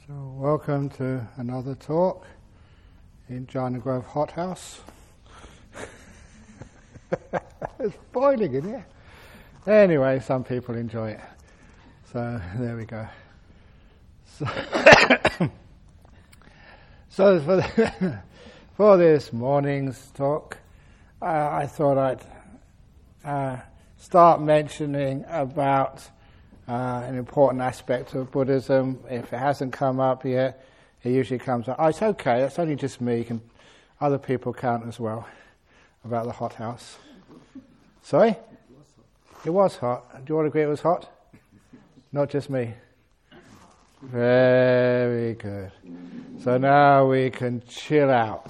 So welcome to another talk in Jhana Grove Hothouse. It's boiling in here. Anyway, some people enjoy it. So there we go. So for this morning's talk, I thought I'd start mentioning about an important aspect of Buddhism. If it hasn't come up yet, it usually comes up. Oh, it's okay, that's only just me. Other people count as well, about the hothouse. Sorry? It was hot. Do you all agree it was hot? Not just me. Very good. So now we can chill out.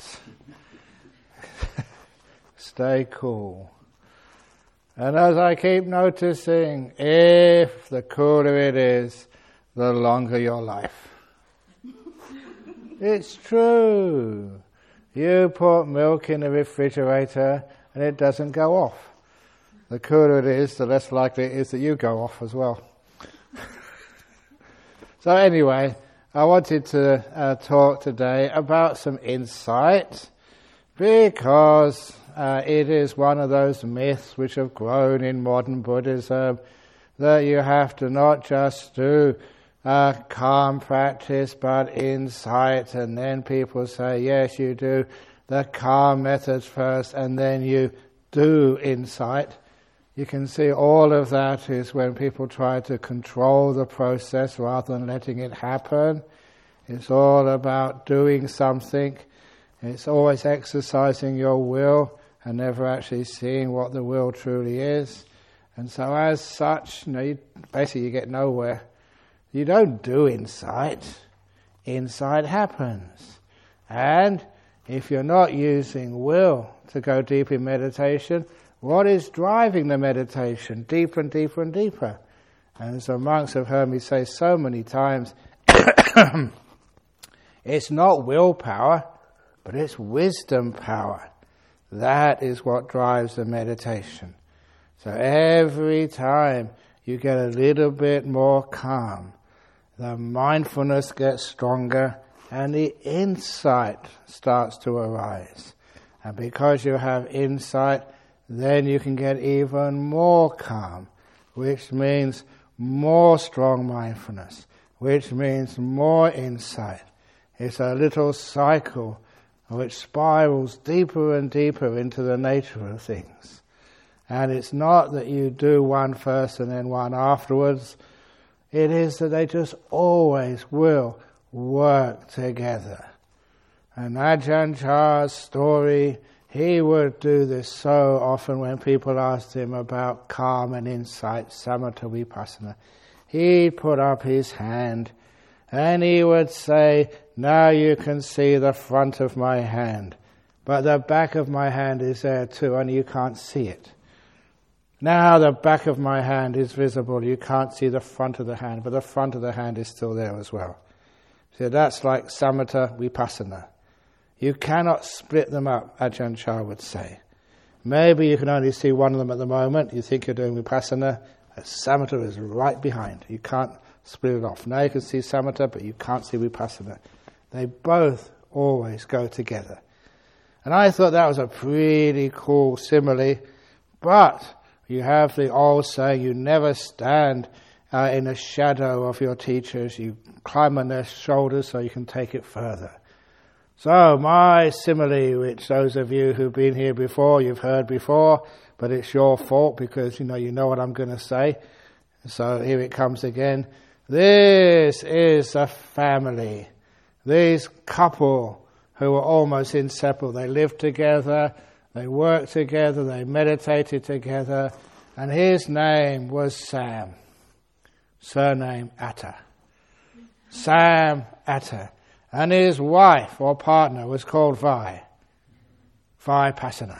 Stay cool. And as I keep noticing, if the cooler it is, the longer your life. It's true. You put milk in the refrigerator and it doesn't go off. The cooler it is, the less likely it is that you go off as well. So anyway, I wanted to talk today about some insight, because it is one of those myths which have grown in modern Buddhism, that you have to not just do calm practice but insight, and then people say, yes, you do the calm methods first and then you do insight. You can see all of that is when people try to control the process rather than letting it happen. It's all about doing something. It's always exercising your will and never actually seeing what the will truly is. And so as such, you get nowhere. You don't do insight. Insight happens. And if you're not using will to go deep in meditation, what is driving the meditation deeper and deeper and deeper? And as the monks have heard me say so many times, it's not willpower, but it's wisdom power. That is what drives the meditation. So every time you get a little bit more calm, the mindfulness gets stronger and the insight starts to arise. And because you have insight, then you can get even more calm, which means more strong mindfulness, which means more insight. It's a little cycle which spirals deeper and deeper into the nature of things. And it's not that you do one first and then one afterwards. It is that they just always will work together. And Ajahn Chah's story, he would do this so often when people asked him about calm and insight, samatha vipassana. He'd put up his hand and he would say, now you can see the front of my hand, but the back of my hand is there too, and you can't see it. Now the back of my hand is visible, you can't see the front of the hand, but the front of the hand is still there as well. So that's like samatha vipassana. You cannot split them up, Ajahn Chah would say. Maybe you can only see one of them at the moment, you think you're doing vipassana, samatha is right behind, you can't split it off. Now you can see samatha, but you can't see vipassana. They both always go together. And I thought that was a pretty cool simile, but you have the old saying, you never stand in the shadow of your teachers, you climb on their shoulders so you can take it further. So my simile, which those of you who've been here before, you've heard before, but it's your fault because you know what I'm going to say. So here it comes again. This is a family. These couple who were almost inseparable. They lived together, they worked together, they meditated together, and his name was Sam. Surname Atta. Sam Atta. And his wife or partner was called Vipassana.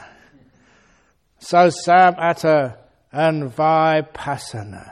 So Sam Atta and Vipassana,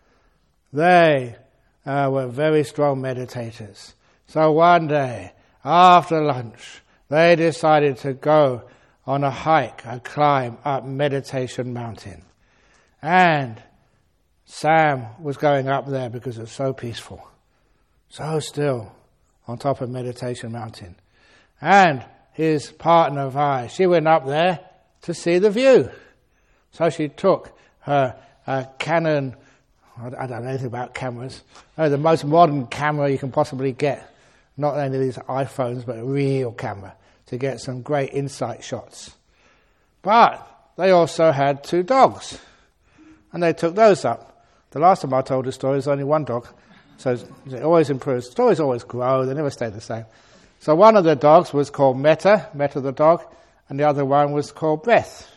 they were very strong meditators. So one day, after lunch, they decided to go on a hike, a climb up Meditation Mountain. And Sam was going up there because it was so peaceful, so still. on top of Meditation Mountain. And his partner Vi, she went up there to see the view. So she took her Canon, I don't know anything about cameras, the most modern camera you can possibly get. Not only these iPhones, but a real camera to get some great insight shots. But they also had 2 dogs, and they took those up. The last time I told the story, there was only 1 dog, so it always improves. Stories always grow, they never stay the same. So one of the dogs was called Metta the dog, and the other one was called Breath.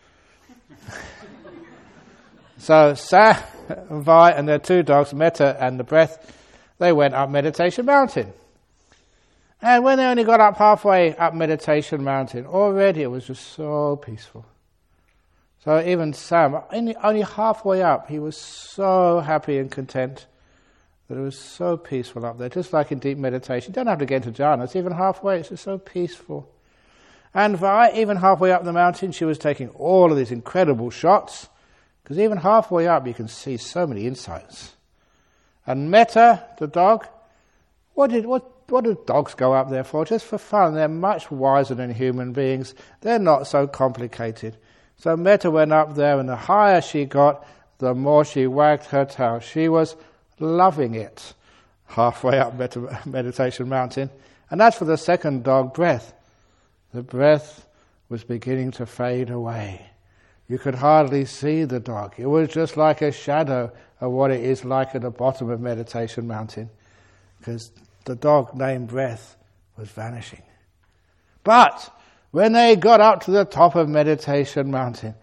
So Sam and Vi and their 2 dogs, Metta and the Breath, they went up Meditation Mountain. And when they only got up halfway up Meditation Mountain, already it was just so peaceful. So even Sam, only halfway up, he was so happy and content that it was so peaceful up there, just like in deep meditation. You don't have to get into jhanas, even halfway, it's just so peaceful. And Vi, even halfway up the mountain, she was taking all of these incredible shots, because even halfway up you can see so many insights. And Metta, the dog, what do dogs go up there for? Just for fun. They're much wiser than human beings. They're not so complicated. So Metta went up there, and the higher she got, the more she wagged her tail. She was loving it halfway up Meditation Mountain. And as for the second dog, Breath, the breath was beginning to fade away. You could hardly see the dog. It was just like a shadow of what it is like at the bottom of Meditation Mountain, because the dog named Breath was vanishing. But when they got up to the top of Meditation Mountain,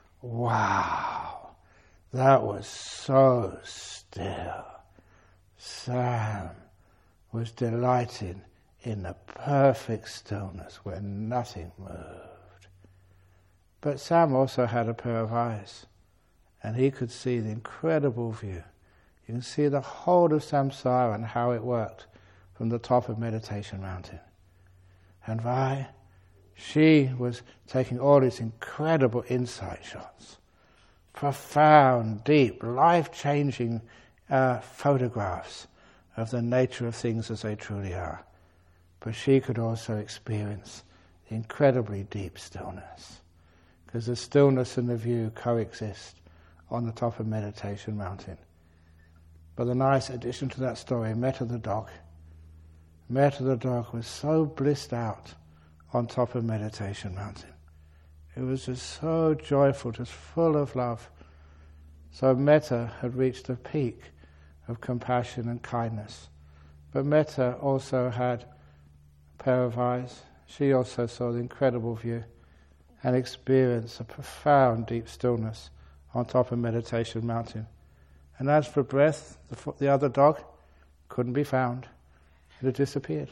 wow, that was so still. Sam was delighted in the perfect stillness where nothing moved. But Sam also had a pair of eyes, and he could see the incredible view. You can see the whole of samsara and how it worked from the top of Meditation Mountain. And Vi, she was taking all these incredible insight shots, profound, deep, life-changing photographs of the nature of things as they truly are. But she could also experience the incredibly deep stillness, because the stillness and the view coexist on the top of Meditation Mountain. But the nice addition to that story, Metta the dog was so blissed out on top of Meditation Mountain. It was just so joyful, just full of love. So Metta had reached the peak of compassion and kindness. But Metta also had a pair of eyes. She also saw the incredible view and experienced a profound deep stillness on top of Meditation Mountain. And as for Breath, the other dog, couldn't be found. It had disappeared.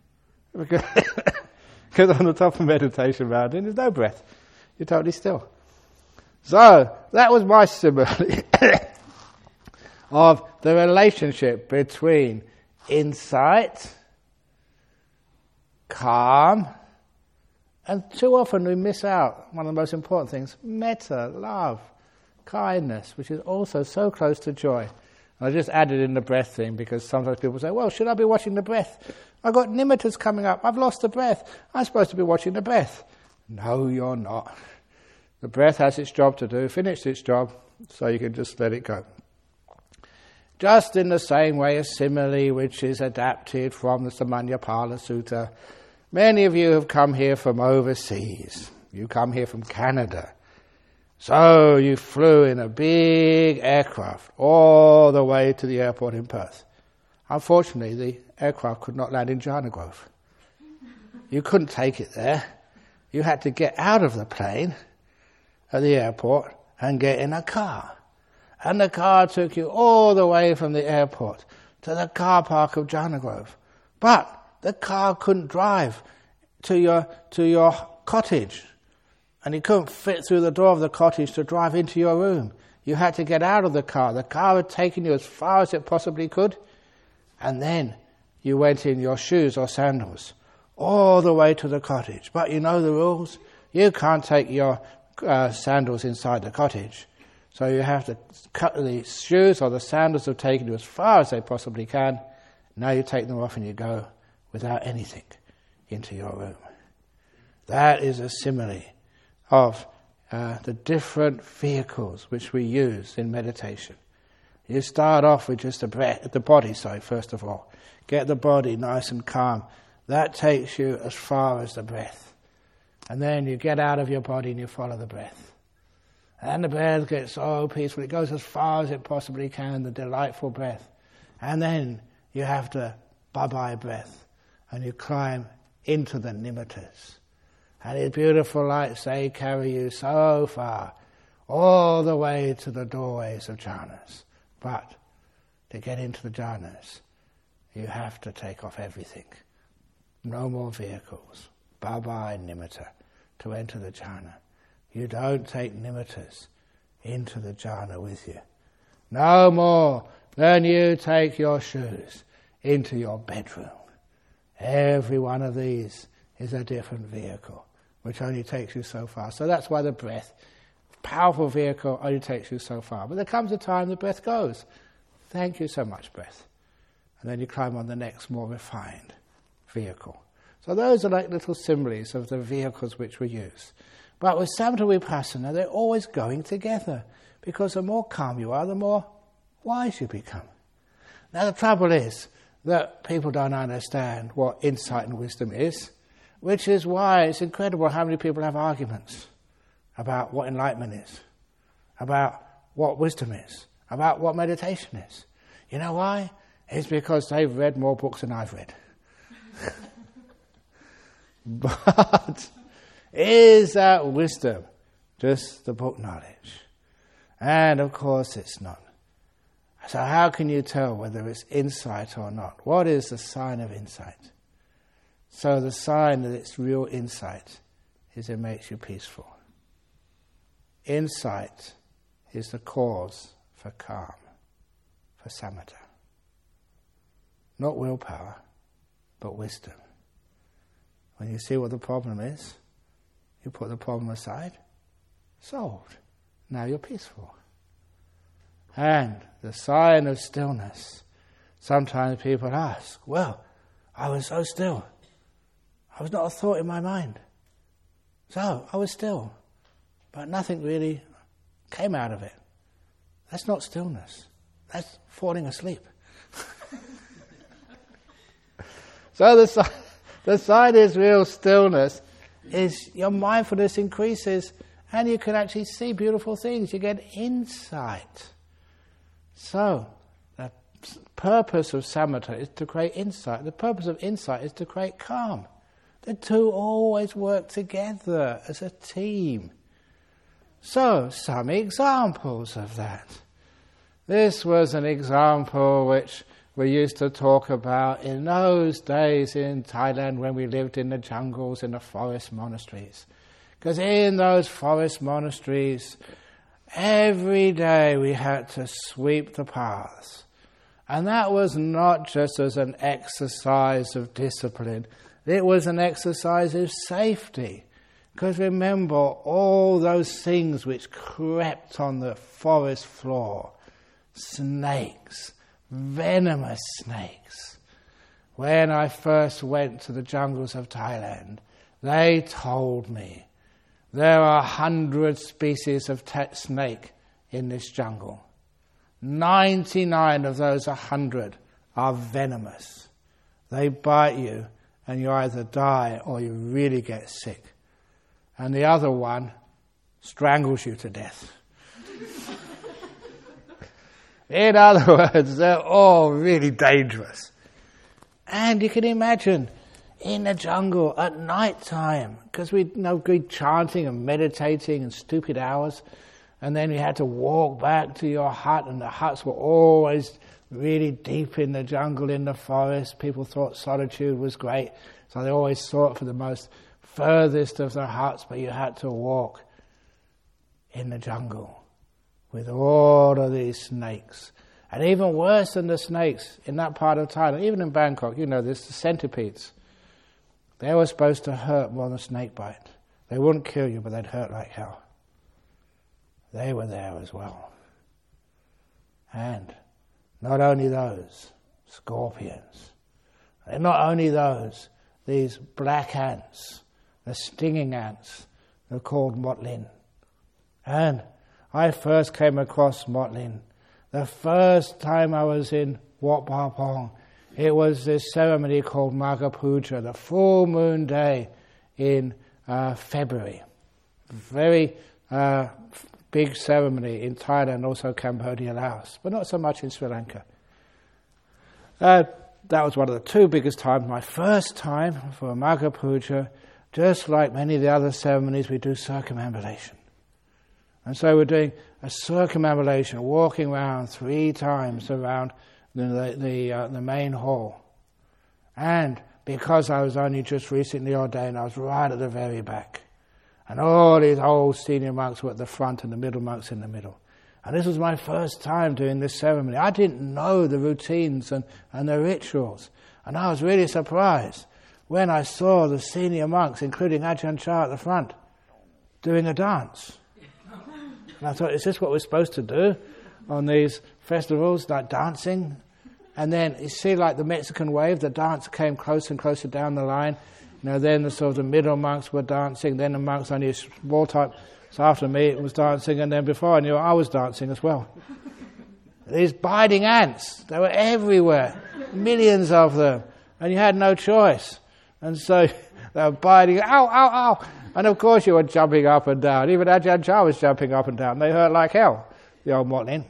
Because on the top of Meditation Mountain, there's no breath. You're totally still. So, that was my simile of the relationship between insight, calm, and too often we miss out one of the most important things, metta, love, kindness, which is also so close to joy. And I just added in the breath thing because sometimes people say, well, should I be watching the breath? I've got nimittas coming up. I've lost the breath. I'm supposed to be watching the breath. No, you're not. The breath has its job to do, finished its job, so you can just let it go. Just in the same way as simile, which is adapted from the Samanyapala Sutta. Many of you have come here from overseas. You come here from Canada. So you flew in a big aircraft all the way to the airport in Perth. Unfortunately, the aircraft could not land in Jhana Grove. You couldn't take it there. You had to get out of the plane at the airport and get in a car. And the car took you all the way from the airport to the car park of Jhana Grove. But the car couldn't drive to your cottage. And it couldn't fit through the door of the cottage to drive into your room. You had to get out of the car. The car had taken you as far as it possibly could. And then you went in your shoes or sandals all the way to the cottage. But you know the rules. You can't take your sandals inside the cottage. So you have to cut the shoes or the sandals have taken you as far as they possibly can. Now you take them off and you go without anything into your room. That is a simile of the different vehicles which we use in meditation. You start off with just the body, first of all. Get the body nice and calm. That takes you as far as the breath. And then you get out of your body and you follow the breath. And the breath gets so peaceful. It goes as far as it possibly can, the delightful breath. And then you have the bye-bye breath. And you climb into the nimittas. And these beautiful lights, they carry you so far, all the way to the doorways of jhanas. But to get into the jhanas, you have to take off everything. No more vehicles. Bye-bye nimitta to enter the jhana. You don't take nimittas into the jhana with you. No more than you take your shoes into your bedroom. Every one of these is a different vehicle, which only takes you so far. So that's why the breath, powerful vehicle, only takes you so far. But there comes a time the breath goes. Thank you so much, breath. And then you climb on the next, more refined vehicle. So those are like little similes of the vehicles which we use. But with Samatha Vipassana, they're always going together, because the more calm you are, the more wise you become. Now the trouble is that people don't understand what insight and wisdom is, which is why it's incredible how many people have arguments about what enlightenment is, about what wisdom is, about what meditation is. You know why? It's because they've read more books than I've read. But is that wisdom just the book knowledge? And of course it's not. So how can you tell whether it's insight or not? What is the sign of insight? So the sign that it's real insight is it makes you peaceful. Insight is the cause for calm, for samatha. Not willpower, but wisdom. When you see what the problem is, you put the problem aside, solved. Now you're peaceful. And the sign of stillness. Sometimes people ask, well, I was so still. I was not a thought in my mind. So I was still. But nothing really came out of it. That's not stillness. That's falling asleep. So the sign is real stillness, is your mindfulness increases and you can actually see beautiful things. You get insight. So, the purpose of samatha is to create insight. The purpose of insight is to create calm. The two always work together as a team. So, some examples of that. This was an example which we used to talk about in those days in Thailand when we lived in the jungles, in the forest monasteries. Because in those forest monasteries, every day we had to sweep the paths. And that was not just as an exercise of discipline, it was an exercise of safety. Because remember all those things which crept on the forest floor, snakes, venomous snakes. When I first went to the jungles of Thailand, they told me there are 100 species of snake in this jungle. 99 of those 100 are venomous. They bite you and you either die or you really get sick. And the other one strangles you to death. In other words, they're all really dangerous. And you can imagine, in the jungle at night time, because we'd be chanting and meditating in stupid hours, and then you had to walk back to your hut, and the huts were always really deep in the jungle, in the forest. People thought solitude was great, so they always sought for the most furthest of the huts, but you had to walk in the jungle with all of these snakes. And even worse than the snakes in that part of Thailand, even in Bangkok, there's the centipedes. They were supposed to hurt more than a snake bite. They wouldn't kill you, but they'd hurt like hell. They were there as well. And not only those, scorpions. And But not only those, these black ants, the stinging ants, they're called motlin. And I first came across motlin the first time I was in Wat Pah Pong. It was this ceremony called Magha Puja, the full moon day in February. Very big ceremony in Thailand, also Cambodia, Laos, but not so much in Sri Lanka. That was one of the two biggest times. My first time for Magha Puja, just like many of the other ceremonies, we do circumambulation. And so we're doing a circumambulation, walking around 3 times around the main hall. And because I was only just recently ordained, I was right at the very back. And all these old senior monks were at the front and the middle monks in the middle. And this was my first time doing this ceremony. I didn't know the routines and the rituals. And I was really surprised when I saw the senior monks, including Ajahn Chah at the front, doing a dance. And I thought, is this what we're supposed to do on these festivals, like dancing? And then you see, like the Mexican wave, the dance came closer and closer down the line. Then the middle monks were dancing, then the monks only a small type. So after me, it was dancing, and then before I knew it, I was dancing as well. These biting ants, they were everywhere, millions of them, and you had no choice. And so they were biting, ow, ow, ow. And of course you were jumping up and down. Even Ajahn Chah was jumping up and down. They hurt like hell, the old motlin.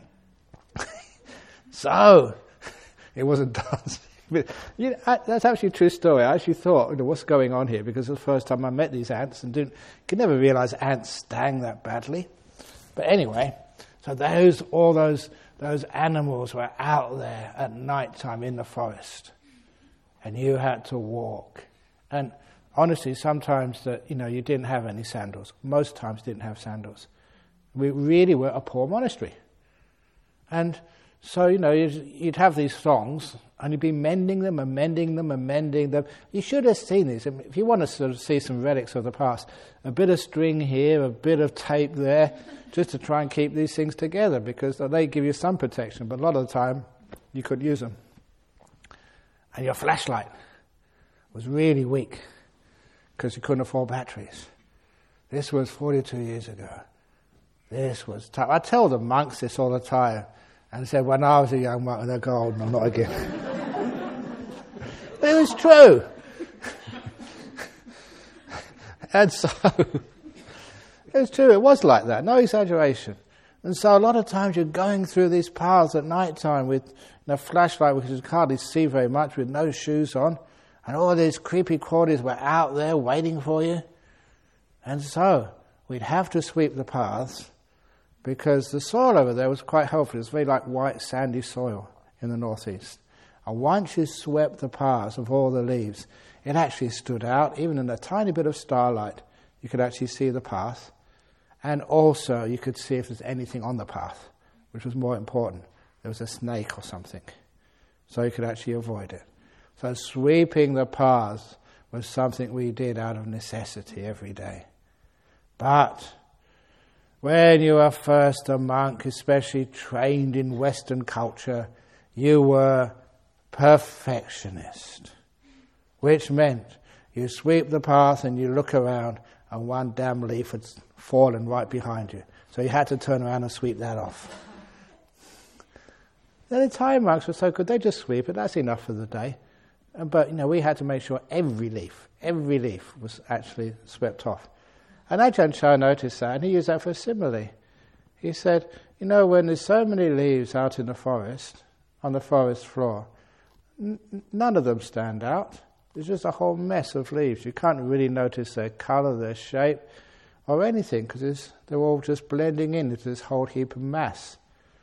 So, it wasn't dancing. That's actually a true story. I actually thought, what's going on here? Because it was the first time I met these ants and could never realize ants sting that badly. But anyway, so all those animals were out there at night time in the forest. And you had to walk. And honestly, sometimes you didn't have any sandals. Most times didn't have sandals. We really were a poor monastery. And so, you'd have these thongs, and you'd be mending them and mending them and mending them. You should have seen these. If you want to sort of see some relics of the past, a bit of string here, a bit of tape there, just to try and keep these things together, because they give you some protection, but a lot of the time you couldn't use them. And your flashlight was really weak, because you couldn't afford batteries. This was 42 years ago. This was tough. I tell the monks this all the time, and said, when I was a young monk, they'll go, oh, no, not again. But it was true. And so, it was true, it was like that, no exaggeration. And so a lot of times you're going through these paths at night time with a flashlight, which you can hardly see very much, with no shoes on, and all these creepy crawlies were out there waiting for you. And so, we'd have to sweep the paths, because the soil over there was quite helpful. It was very like white sandy soil in the northeast. And once you swept the paths of all the leaves, it actually stood out. Even in a tiny bit of starlight, you could actually see the path. And also you could see if there's anything on the path, which was more important. There was a snake or something. So you could actually avoid it. So sweeping the paths was something we did out of necessity every day. But when you were first a monk, especially trained in Western culture, you were perfectionist, which meant you sweep the path and you look around and one damn leaf had fallen right behind you. So you had to turn around and sweep that off. The Thai monks were so good, they just sweep it, that's enough for the day. But we had to make sure every leaf was actually swept off. And Ajahn Chah noticed that, and he used that for a simile. He said, when there's so many leaves out in the forest, on the forest floor, none of them stand out. There's just a whole mess of leaves. You can't really notice their colour, their shape, or anything, because they're all just blending in into this whole heap of mass.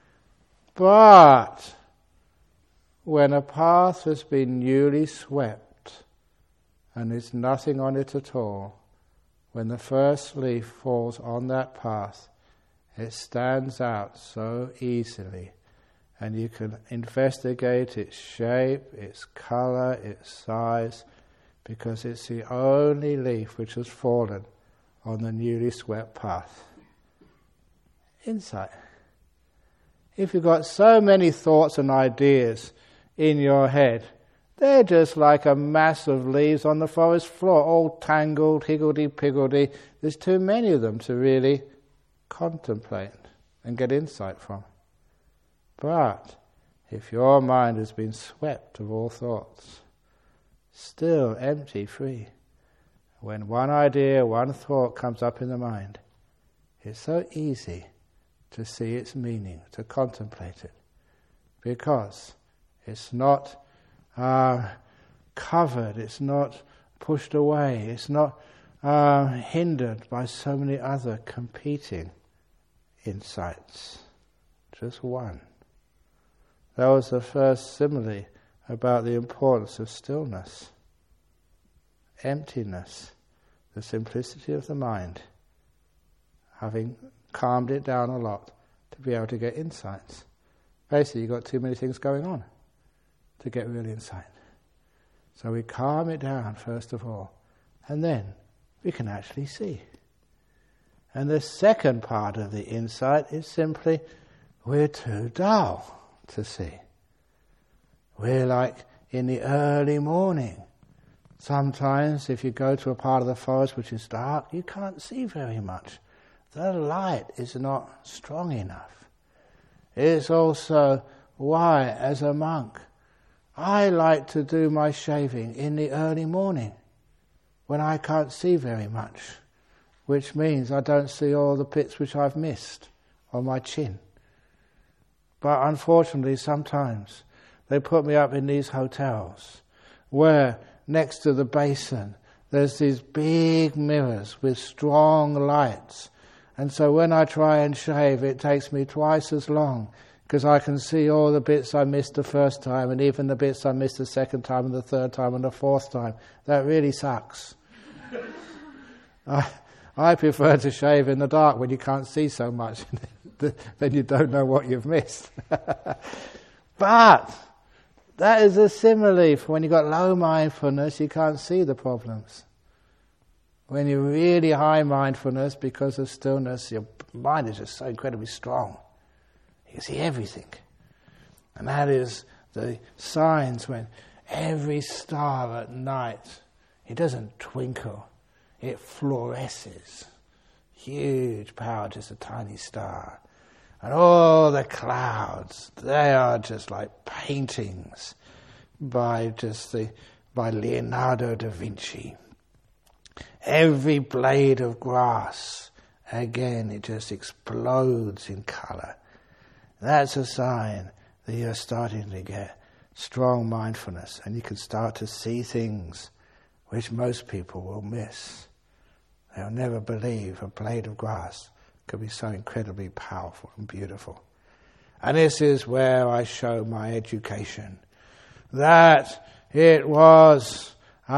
But when a path has been newly swept, and there's nothing on it at all, when the first leaf falls on that path, it stands out so easily, and you can investigate its shape, its colour, its size, because it's the only leaf which has fallen on the newly swept path. Insight. If you've got so many thoughts and ideas in your head They're just like a mass of leaves on the forest floor, all tangled, higgledy-piggledy. There's too many of them to really contemplate and get insight from. But if your mind has been swept of all thoughts, still empty, free, when one idea, one thought comes up in the mind, it's so easy to see its meaning, to contemplate it, because it's not covered, it's not pushed away, it's not hindered by so many other competing insights. Just one. That was the first simile about the importance of stillness, emptiness, the simplicity of the mind, having calmed it down a lot to be able to get insights. Basically, you've got too many things going on to get real insight. So we calm it down first of all, and then we can actually see. And the second part of the insight is simply, we're too dull to see. We're like in the early morning. Sometimes if you go to a part of the forest which is dark, you can't see very much. The light is not strong enough. It's also why, as a monk, I like to do my shaving in the early morning when I can't see very much, which means I don't see all the bits which I've missed on my chin. But unfortunately, sometimes they put me up in these hotels where next to the basin there's these big mirrors with strong lights. And so when I try and shave, it takes me twice as long because I can see all the bits I missed the first time and even the bits I missed the second time and the third time and the fourth time. That really sucks. I prefer to shave in the dark when you can't see so much. Then you don't know what you've missed. But that is a simile for when you've got low mindfulness, you can't see the problems. When you're really high mindfulness, because of stillness, your mind is just so incredibly strong. You can see everything. And that is the signs when every star at night, it doesn't twinkle, it fluoresces. Huge power, just a tiny star. And all the clouds, they are just like paintings by Leonardo da Vinci. Every blade of grass, again, it just explodes in colour. That's a sign that you're starting to get strong mindfulness, and you can start to see things which most people will miss. They'll never believe a blade of grass could be so incredibly powerful and beautiful. And this is where I show my education. That it was...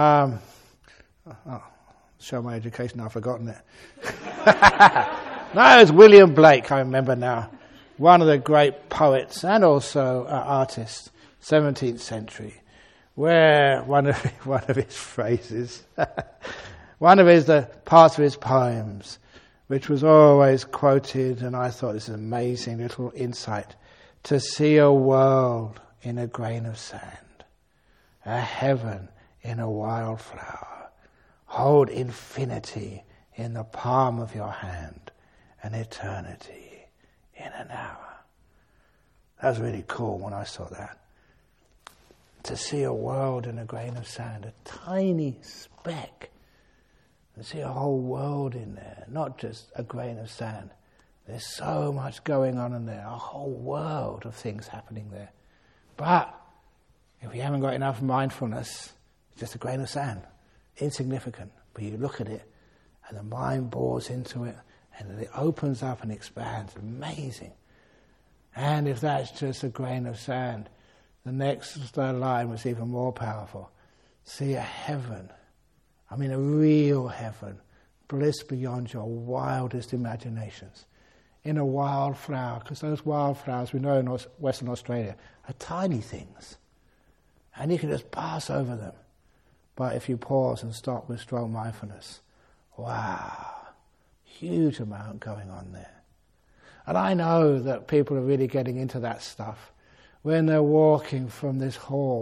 show my education, I've forgotten it. No, it was William Blake, I remember now. One of the great poets and also artists, 17th century, where one of his phrases, one of the parts of his poems, which was always quoted, and I thought this is an amazing little insight, to see a world in a grain of sand, a heaven in a wildflower, hold infinity in the palm of your hand, and eternity in an hour. That was really cool when I saw that. To see a world in a grain of sand, a tiny speck, and see a whole world in there, not just a grain of sand. There's so much going on in there, a whole world of things happening there. But if you haven't got enough mindfulness, it's just a grain of sand, insignificant. But you look at it, and the mind bores into it, and it opens up and expands. Amazing. And if that's just a grain of sand, the next line was even more powerful. See a heaven. I mean, a real heaven, bliss beyond your wildest imaginations, in a wildflower, because those wildflowers we know in Western Australia are tiny things, and you can just pass over them. But if you pause and stop with strong mindfulness, wow, huge amount going on there. And I know that people are really getting into that stuff when they're walking from this hall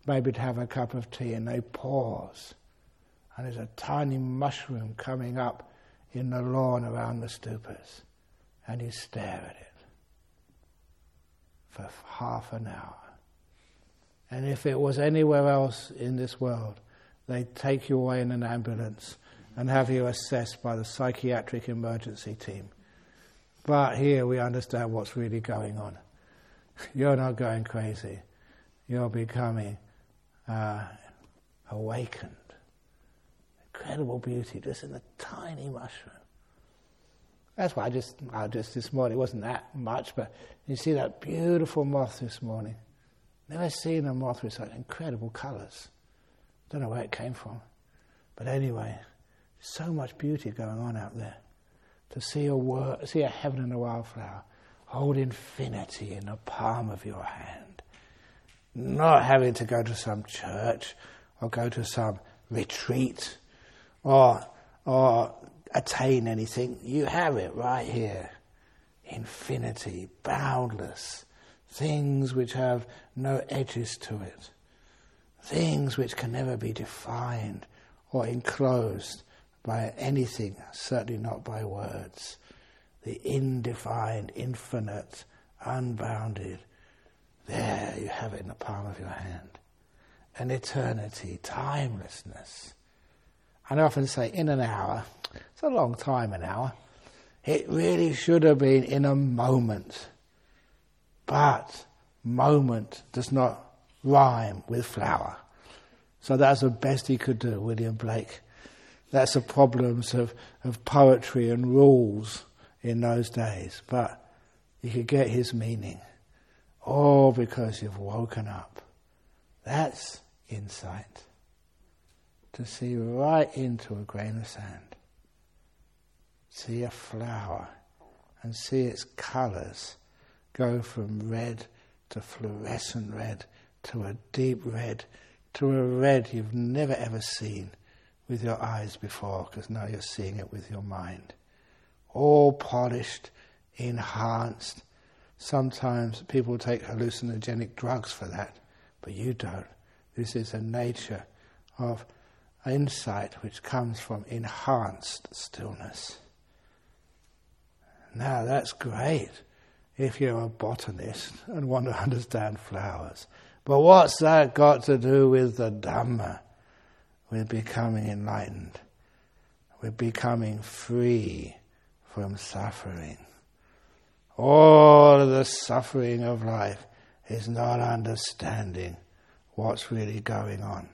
maybe to have a cup of tea, and they pause, and there's a tiny mushroom coming up in the lawn around the stupas, and you stare at it for half an hour. And if it was anywhere else in this world, they'd take you away in an ambulance and have you assessed by the psychiatric emergency team. But here we understand what's really going on. You're not going crazy. You're becoming awakened. Incredible beauty just in a tiny mushroom. That's why I just this morning, it wasn't that much, but you see that beautiful moth this morning. Never seen a moth with such incredible colours. Don't know where it came from. But anyway, so much beauty going on out there. To see a heaven and a wildflower, hold infinity in the palm of your hand. Not having to go to some church or go to some retreat or attain anything. You have it right here. Infinity, boundless. Things which have no edges to it. Things which can never be defined or enclosed by anything, certainly not by words. The indefined, infinite, unbounded. There you have it in the palm of your hand. An eternity, timelessness. And I often say, in an hour, it's a long time, an hour. It really should have been in a moment. But moment does not rhyme with flower. So that's the best he could do, William Blake. That's the problems of poetry and rules in those days. But you could get his meaning. All because you've woken up. That's insight. To see right into a grain of sand. See a flower and see its colours go from red to fluorescent red to a deep red to a red you've never ever seen with your eyes before, because now you're seeing it with your mind. All polished, enhanced. Sometimes people take hallucinogenic drugs for that, but you don't. This is a nature of insight which comes from enhanced stillness. Now that's great if you're a botanist and want to understand flowers. But what's that got to do with the Dhamma? We're becoming enlightened. We're becoming free from suffering. All of the suffering of life is not understanding what's really going on.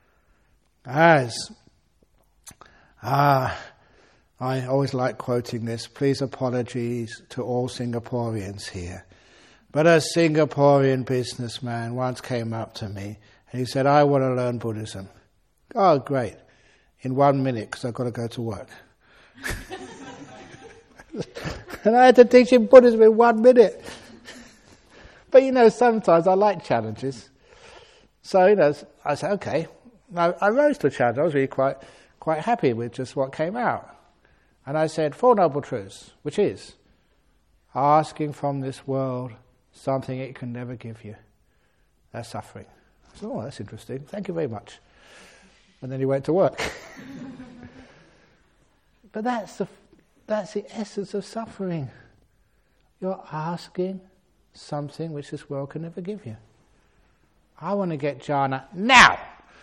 I always like quoting this. Please apologies to all Singaporeans here. But a Singaporean businessman once came up to me and he said, I want to learn Buddhism. Oh, great. In 1 minute, because I've got to go to work. And I had to teach him Buddhism in 1 minute. But sometimes I like challenges. So, I said, okay. I rose to a challenge. I was really quite happy with just what came out. And I said, 4 Noble Truths, which is asking from this world something it can never give you. That's suffering. I said, oh, that's interesting. Thank you very much. And then he went to work. But that's the essence of suffering. You're asking something which this world can never give you. I want to get jhana now.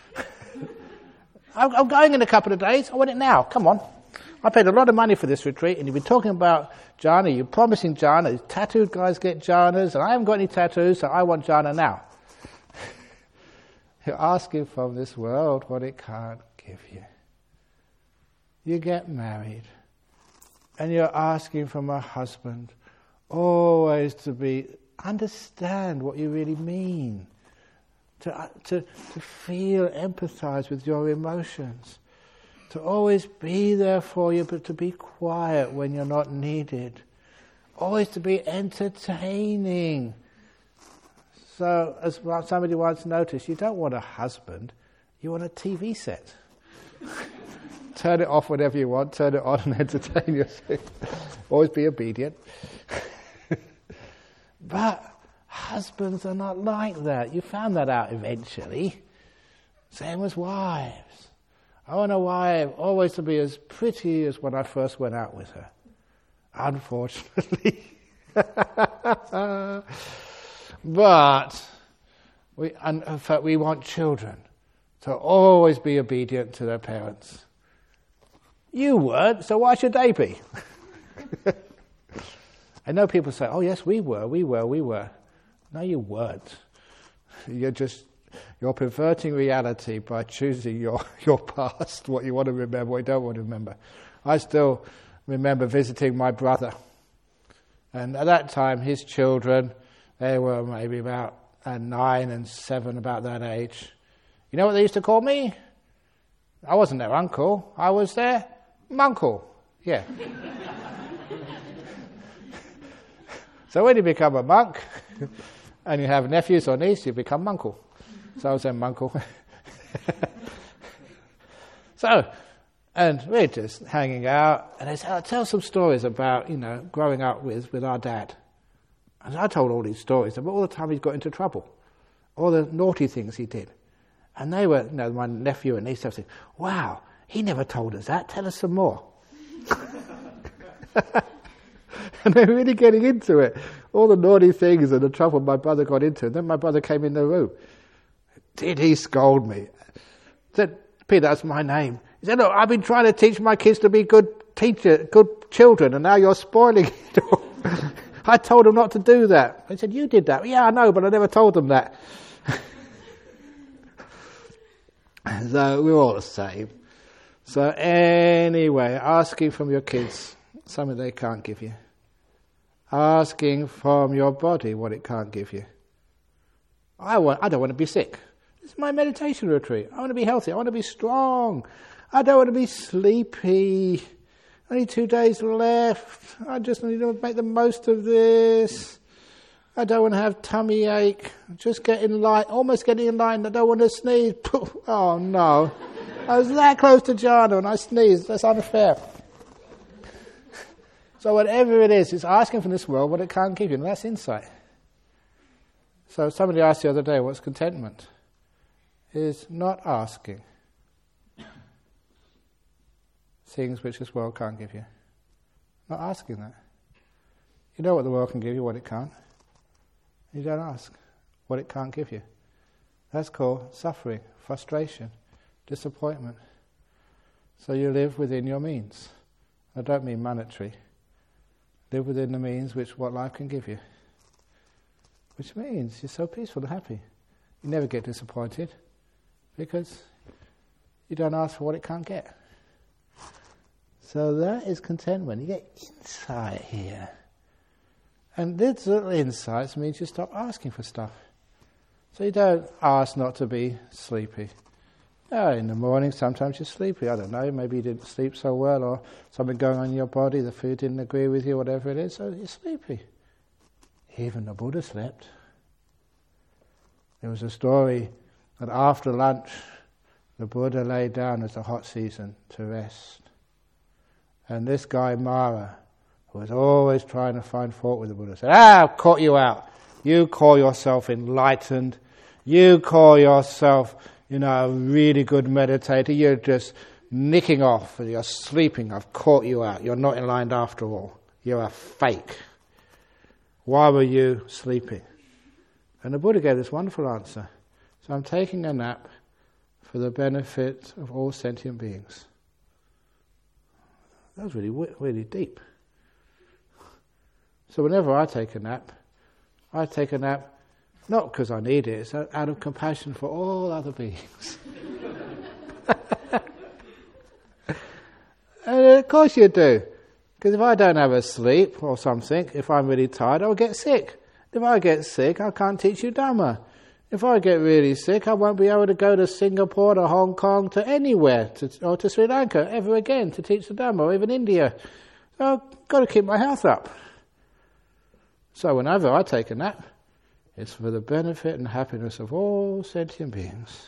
I'm going in a couple of days. I want it now. Come on. I paid a lot of money for this retreat, and you've been talking about jhana. You're promising jhana. Tattooed guys get jhanas, and I haven't got any tattoos, so I want jhana now. You're asking from this world what it can't give you. You get married, and you're asking from a husband always to understand what you really mean, to feel, empathize with your emotions, to always be there for you, but to be quiet when you're not needed, always to be entertaining. So, as somebody once noticed, you don't want a husband, you want a TV set. Turn it off whenever you want, turn it on and entertain yourself. Always be obedient. But husbands are not like that. You found that out eventually. Same as wives. I want a wife always to be as pretty as when I first went out with her. Unfortunately. But in fact, we want children to always be obedient to their parents. You weren't, so why should they be? I know people say, oh yes, we were. No, you weren't. You're perverting reality by choosing your past, what you want to remember, what you don't want to remember. I still remember visiting my brother. And at that time, his children, they were maybe about 9 and 7, about that age. You know what they used to call me? I wasn't their uncle. I was their munkle. Yeah. So when you become a monk and you have nephews or nieces, you become munkle. So I was their munkle. And we're just hanging out, and I'll tell some stories about, growing up with our dad. And I told all these stories about all the time he got into trouble, all the naughty things he did. And they were, my nephew and niece saying, wow, he never told us that, tell us some more. And they're really getting into it, all the naughty things and the trouble my brother got into. And then my brother came in the room. Did he scold me? I said, Peter, that's my name. He said, look, I've been trying to teach my kids to be good children, and now you're spoiling it all. I told them not to do that. He said, you did that. Yeah, I know, but I never told them that. So we're all the same. So anyway, asking from your kids something they can't give you. Asking from your body what it can't give you. I don't want to be sick. This is my meditation retreat. I want to be healthy. I want to be strong. I don't want to be sleepy. Only 2 days left. I just need to make the most of this. I don't want to have tummy ache. Just getting light, almost getting in line. I don't want to sneeze. Oh no. I was that close to jhana and I sneezed. That's unfair. So whatever it is, it's asking from this world what it can't give you. And that's insight. So somebody asked the other day, what's contentment? Is not asking things which this world can't give you. Not asking that. You know what the world can give you, what it can't. You don't ask what it can't give you. That's called suffering, frustration, disappointment. So you live within your means. I don't mean monetary. Live within the means what life can give you. Which means you're so peaceful and happy. You never get disappointed because you don't ask for what it can't get. So that is contentment. You get insight here. And these little insights means you stop asking for stuff. So you don't ask not to be sleepy. In the morning sometimes you're sleepy. I don't know, maybe you didn't sleep so well or something going on in your body, the food didn't agree with you, whatever it is, so you're sleepy. Even the Buddha slept. There was a story that after lunch the Buddha lay down as the hot season to rest. And this guy Mara, who was always trying to find fault with the Buddha, said, I've caught you out. You call yourself enlightened. You call yourself, a really good meditator. You're just nicking off. You're sleeping. I've caught you out. You're not enlightened after all. You're a fake. Why were you sleeping? And the Buddha gave this wonderful answer. So I'm taking a nap for the benefit of all sentient beings. That was really, really deep. So whenever I take a nap not because I need it, it's out of compassion for all other beings. And of course you do. Because if I don't have a sleep or something, if I'm really tired, I'll get sick. If I get sick, I can't teach you Dhamma. If I get really sick, I won't be able to go to Singapore, to Hong Kong, to anywhere, or to Sri Lanka ever again to teach the Dhamma, or even India. So I've got to keep my health up. So whenever I take a nap, it's for the benefit and happiness of all sentient beings.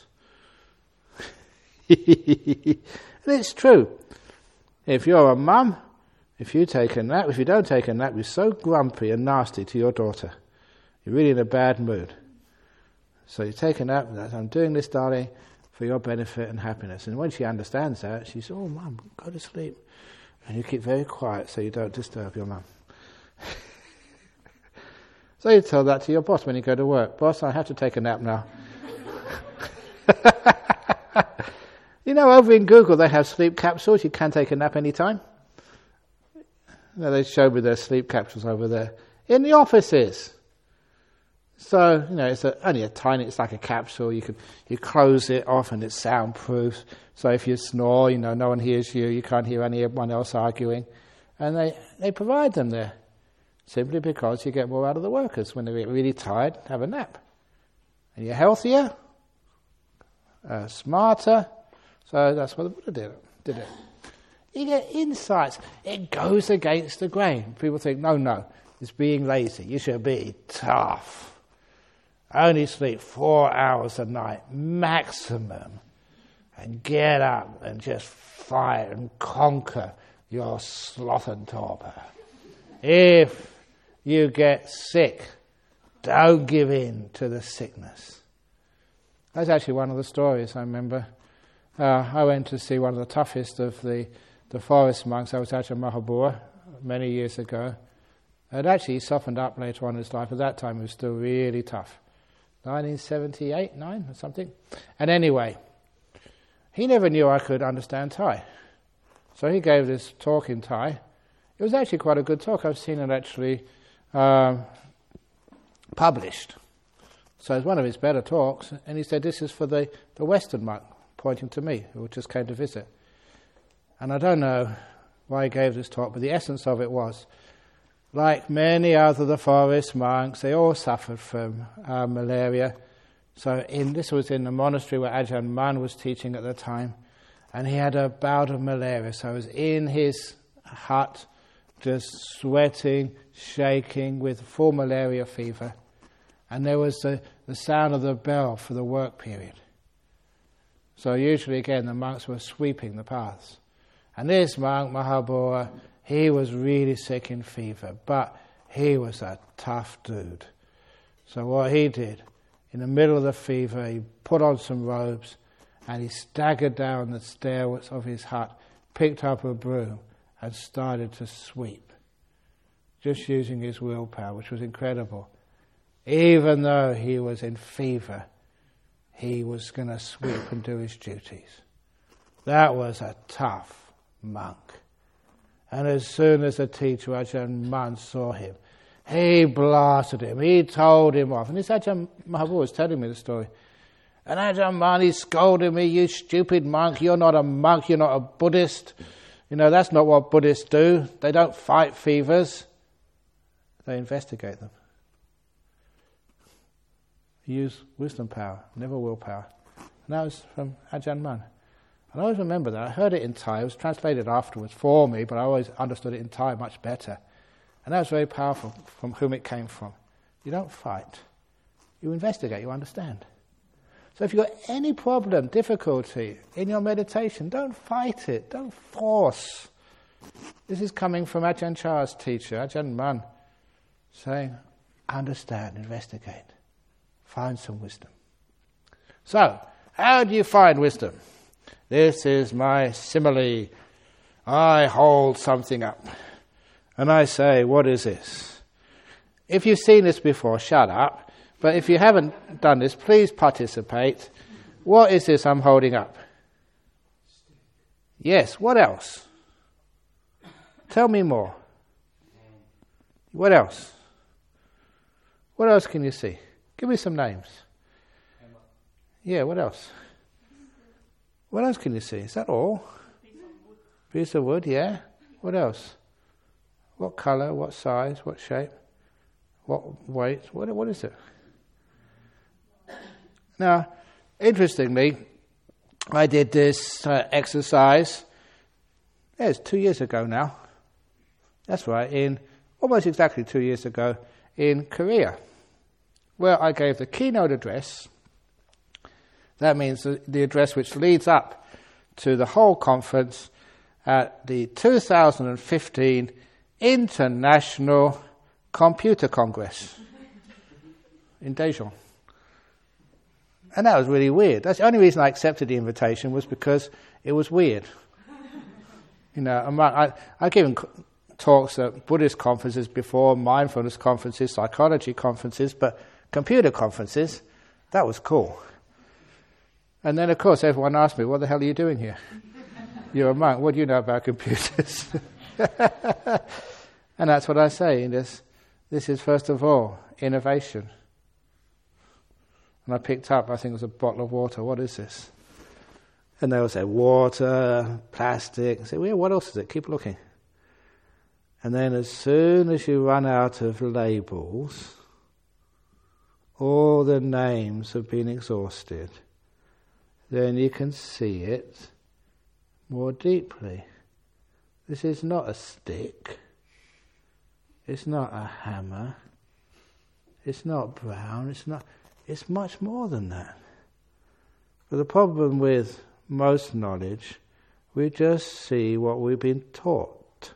And it's true. If you're a mum, if you take a nap, if you don't take a nap, you're so grumpy and nasty to your daughter. You're really in a bad mood. So you take a nap, and I'm doing this, darling, for your benefit and happiness. And when she understands that, she says, oh, Mum, go to sleep. And you keep very quiet so you don't disturb your mum. So you tell that to your boss when you go to work. Boss, I have to take a nap now. You know, over in Google they have sleep capsules. You can take a nap anytime. They show me their sleep capsules over there. In the offices. So, it's only a tiny, it's like a capsule. You close it off and it's soundproof. So if you snore, no one hears you. You can't hear anyone else arguing. And they provide them there. Simply because you get more out of the workers. When they get really tired, have a nap. And you're healthier, smarter. So that's what the Buddha did it. You get insights. It goes against the grain. People think, no, it's being lazy. You should be tough. Only sleep 4 hours a night, maximum. And get up and just fight and conquer your sloth and torpor. If you get sick, don't give in to the sickness. That's actually one of the stories I remember. I went to see one of the toughest of the forest monks. I was Ajahn Mahabua many years ago. And actually he softened up later on in his life. At that time he was still really tough. 1978, 9 or something. And anyway, he never knew I could understand Thai. So he gave this talk in Thai. It was actually quite a good talk. I've seen it actually published. So it's one of his better talks. And he said, this is for the Western monk, pointing to me, who just came to visit. And I don't know why he gave this talk, but the essence of it was, like many other the forest monks, they all suffered from malaria. So this was in the monastery where Ajahn Mun was teaching at the time, and he had a bout of malaria. So he was in his hut, just sweating, shaking, with full malaria fever. And there was the sound of the bell for the work period. So usually, again, the monks were sweeping the paths. And this monk, Mahabua, he was really sick in fever, but he was a tough dude. So what he did, in the middle of the fever, he put on some robes and he staggered down the stairways of his hut, picked up a broom and started to sweep, just using his willpower, which was incredible. Even though he was in fever, he was going to sweep and do his duties. That was a tough monk. And as soon as the teacher, Ajahn Mun, saw him, he blasted him, he told him off. And this Ajahn Mahabua was telling me the story. And Ajahn Mun, he scolded me, you stupid monk, you're not a monk, you're not a Buddhist. That's not what Buddhists do. They don't fight fevers. They investigate them. Use wisdom power, never willpower. And that was from Ajahn Mun. And I always remember that. I heard it in Thai. It was translated afterwards for me, but I always understood it in Thai much better. And that was very powerful from whom it came from. You don't fight. You investigate, you understand. So if you've got any problem, difficulty in your meditation, don't fight it. Don't force. This is coming from Ajahn Chah's teacher, Ajahn Mun, saying, understand, investigate. Find some wisdom. So, how do you find wisdom? This is my simile. I hold something up. And I say, what is this? If you've seen this before, shut up. But if you haven't done this, please participate. What is this I'm holding up? Yes, what else? Tell me more. What else? What else can you see? Give me some names. Yeah, what else? What else can you see? Is that all? Piece of wood, yeah. What else? What colour, what size, what shape, what weight, what is it? Now, interestingly, I did this exercise, it's 2 years ago now. That's right, almost exactly 2 years ago in Korea, where I gave the keynote address. That means the address which leads up to the whole conference at the 2015 International Computer Congress. in Daejeon. And that was really weird. That's the only reason I accepted the invitation was because it was weird. I've given talks at Buddhist conferences before, mindfulness conferences, psychology conferences, but computer conferences, that was cool. And then, of course, everyone asked me, what the hell are you doing here? You're a monk, what do you know about computers? And that's what I say. This is, first of all, innovation. And I picked up, I think it was a bottle of water. What is this? And they will say, water, plastic. I say, well, what else is it? Keep looking. And then as soon as you run out of labels, all the names have been exhausted, then you can see it more deeply. This is not a stick. It's not a hammer. It's not brown. It's much more than that. But the problem with most knowledge, we just see what we've been taught.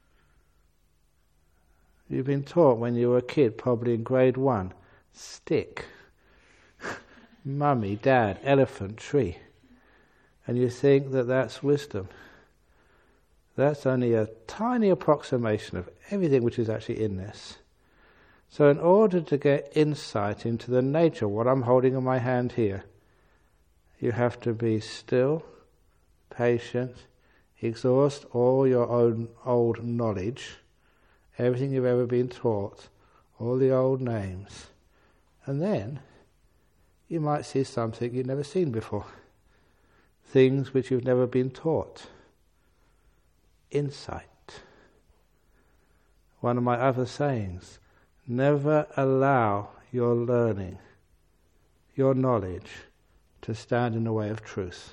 You've been taught when you were a kid, probably in grade 1, stick, mummy, dad, elephant, tree. And you think that that's wisdom. That's only a tiny approximation of everything which is actually in this. So in order to get insight into the nature of what I'm holding in my hand here, you have to be still, patient, exhaust all your own old knowledge, everything you've ever been taught, all the old names, and then you might see something you've never seen before, things which you've never been taught. Insight. One of my other sayings, never allow your learning, your knowledge, to stand in the way of truth.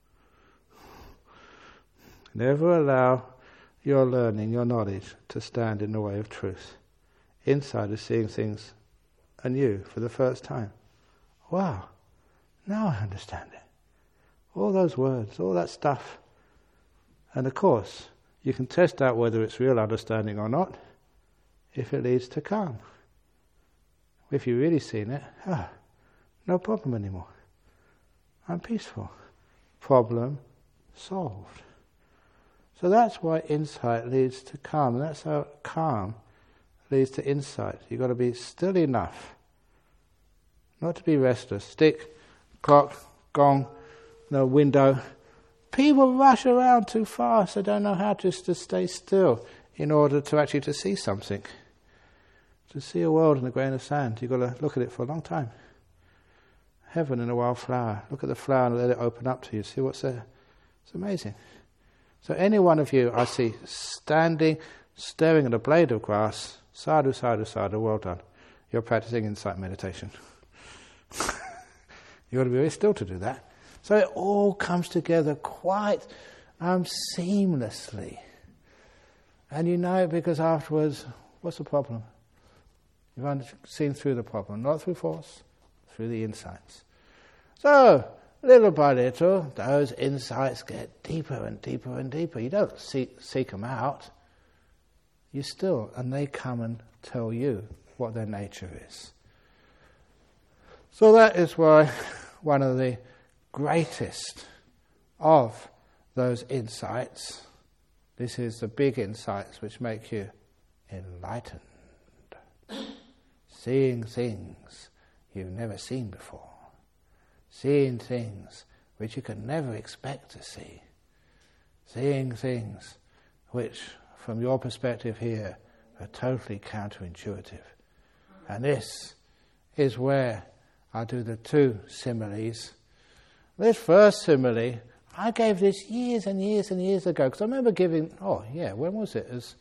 Never allow your learning, your knowledge, to stand in the way of truth. Insight is seeing things anew for the first time. Wow, now I understand it. All those words, all that stuff. And of course, you can test out whether it's real understanding or not if it leads to calm. If you've really seen it, no problem anymore. I'm peaceful. Problem solved. So that's why insight leads to calm. And that's how calm leads to insight. You've got to be still enough not to be restless. Stick, clock, gong, no window. People rush around too fast. They don't know how just to stay still in order to actually to see something. To see a world in a grain of sand, you've got to look at it for a long time. Heaven in a wild flower. Look at the flower and let it open up to you. See what's there. It's amazing. So any one of you I see standing, staring at a blade of grass, sadhu, sadhu, sadhu, well done. You're practicing insight meditation. You've got to be very still to do that. So it all comes together quite seamlessly. And you know it because afterwards, what's the problem? You've seen through the problem, not through force, through the insights. So, little by little, those insights get deeper and deeper and deeper. You don't seek them out. You still, and they come and tell you what their nature is. So that is why one of the greatest of those insights, this is the big insights which make you enlightened. Seeing things you've never seen before. Seeing things which you could never expect to see. Seeing things which, from your perspective here, are totally counterintuitive. And this is where I do the two similes. This first simile, I gave this years and years and years ago, because I remember giving, when was it? It was,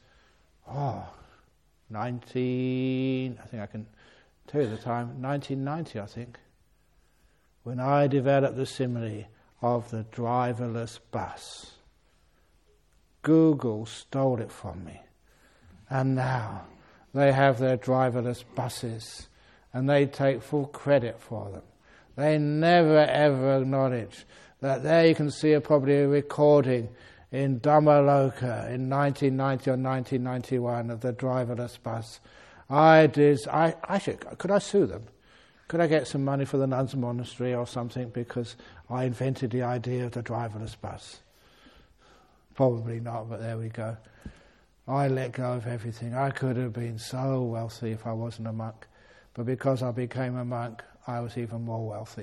1990, I think, when I developed the simile of the driverless bus. Google stole it from me. And now they have their driverless buses, and they take full credit for them. They never ever acknowledge that there you can see probably a recording in Dhammaloka in 1990 or 1991 of the driverless bus. Could I sue them? Could I get some money for the nuns' monastery or something because I invented the idea of the driverless bus? Probably not, but there we go. I let go of everything. I could have been so wealthy if I wasn't a monk, but because I became a monk, I was even more wealthy.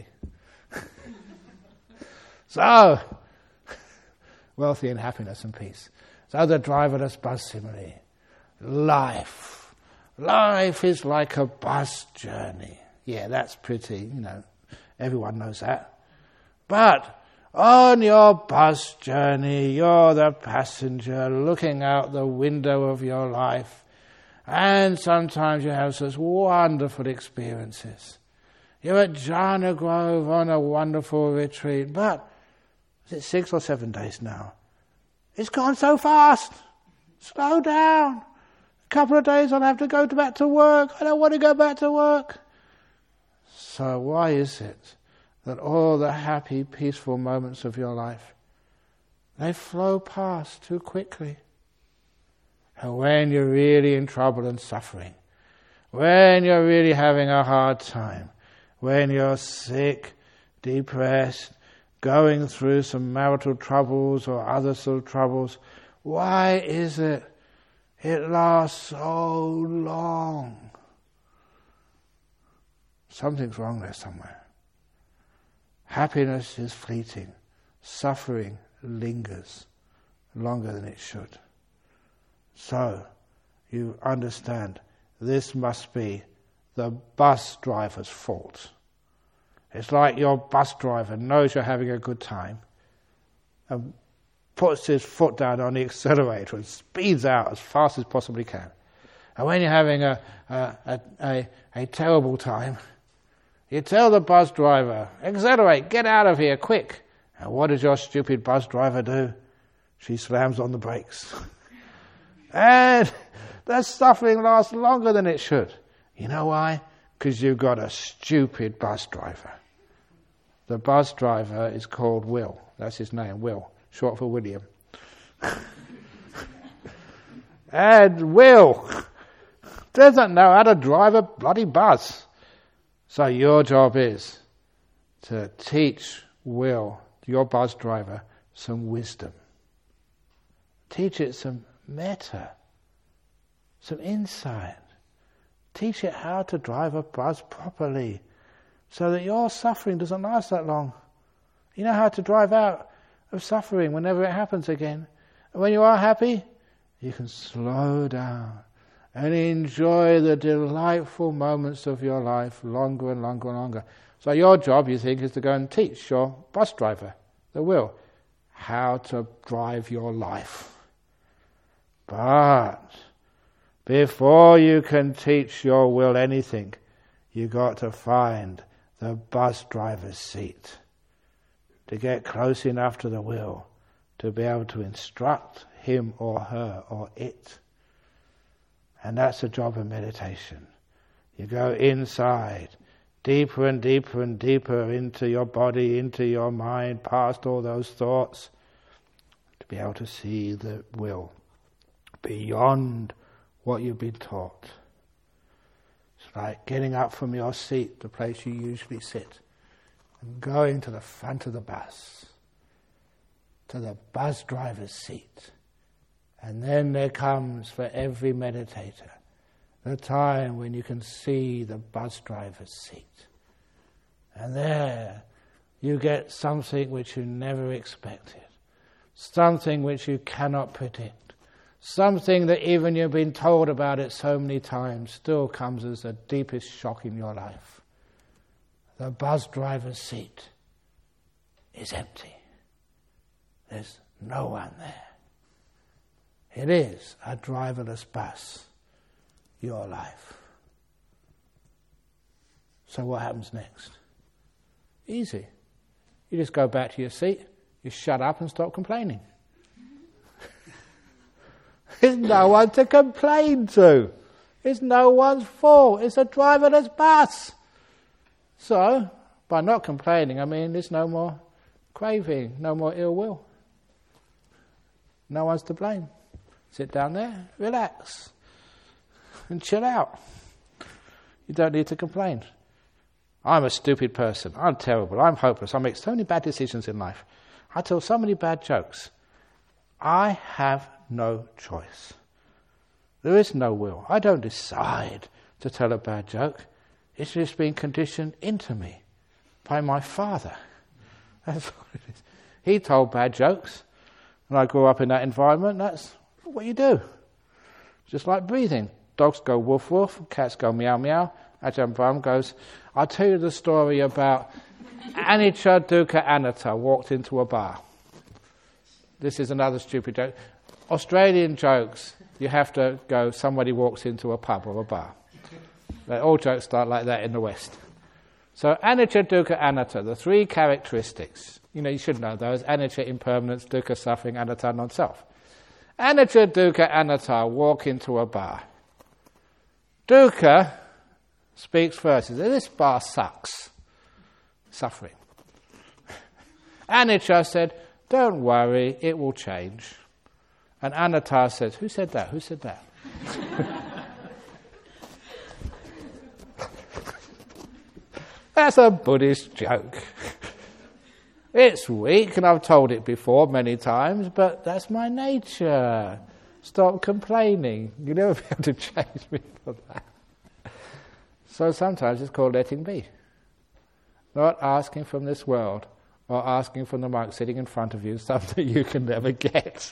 So, wealthy in happiness and peace. So the driverless bus simile. Life. Life is like a bus journey. Yeah, that's pretty, everyone knows that. But on your bus journey, you're the passenger looking out the window of your life. And sometimes you have such wonderful experiences. You're at Jhana Grove on a wonderful retreat, but is it 6 or 7 days now? It's gone so fast. Slow down. A couple of days I'll have to go back to work. I don't want to go back to work. So why is it that all the happy, peaceful moments of your life, they flow past too quickly? And when you're really in trouble and suffering, when you're really having a hard time, when you're sick, depressed, going through some marital troubles or other sort of troubles, why is it lasts so long? Something's wrong there somewhere. Happiness is fleeting. Suffering lingers longer than it should. So, you understand, this must be the bus driver's fault. It's like your bus driver knows you're having a good time and puts his foot down on the accelerator and speeds out as fast as possibly can. And when you're having a terrible time, you tell the bus driver, accelerate, get out of here, quick. And what does your stupid bus driver do? She slams on the brakes. And the suffering lasts longer than it should. You know why? Because you've got a stupid bus driver. The bus driver is called Will. That's his name, Will, short for William. And Will doesn't know how to drive a bloody bus. So your job is to teach Will, your bus driver, some wisdom. Teach it some metta, some insight. Teach it how to drive a bus properly so that your suffering doesn't last that long. You know how to drive out of suffering whenever it happens again. And when you are happy, you can slow down and enjoy the delightful moments of your life longer and longer and longer. So your job, you think, is to go and teach your bus driver, the Will, how to drive your life. But before you can teach your Will anything, you got to find the bus driver's seat, to get close enough to the Will to be able to instruct him or her or it. And that's the job of meditation. You go inside, deeper and deeper and deeper into your body, into your mind, past all those thoughts, to be able to see the Will beyond what you've been taught. It's like getting up from your seat, the place you usually sit, and going to the front of the bus, to the bus driver's seat. And then there comes, for every meditator, the time when you can see the bus driver's seat. And there you get something which you never expected, something which you cannot predict, something that even you've been told about it so many times still comes as the deepest shock in your life. The bus driver's seat is empty. There's no one there. It is a driverless bus, your life. So what happens next? Easy. You just go back to your seat, you shut up and stop complaining. There's no one to complain to. It's no one's fault. It's a driverless bus. So, by not complaining, I mean there's no more craving, no more ill will. No one's to blame. Sit down there, relax, and chill out. You don't need to complain. I'm a stupid person. I'm terrible. I'm hopeless. I make so many bad decisions in life. I tell so many bad jokes. I have no choice. There is no will. I don't decide to tell a bad joke. It's just being conditioned into me by my father. That's what it is. He told bad jokes, and I grew up in that environment. That's what you do. Just like breathing. Dogs go woof woof, cats go meow meow. Ajahn Brahm goes, I'll tell you the story about Anicca Dukkha Anatta walked into a bar. This is another stupid joke. Australian jokes, you have to go, somebody walks into a pub or a bar. All jokes start like that in the West. So Anicca Dukkha Anatta, the three characteristics. You should know those. Anicca, impermanence, dukkha, suffering, anatta, non-self. Anicca Dukkha Anatta walk into a bar. Dukkha speaks first. He says, this bar sucks. Suffering. Anicca said, don't worry, it will change. And Anatta says, who said that? Who said that? That's a Buddhist joke. It's weak, and I've told it before many times, but that's my nature. Stop complaining. You'll never be able to change me for that. So sometimes it's called letting be. Not asking from this world, or asking from the monk sitting in front of you something you can never get.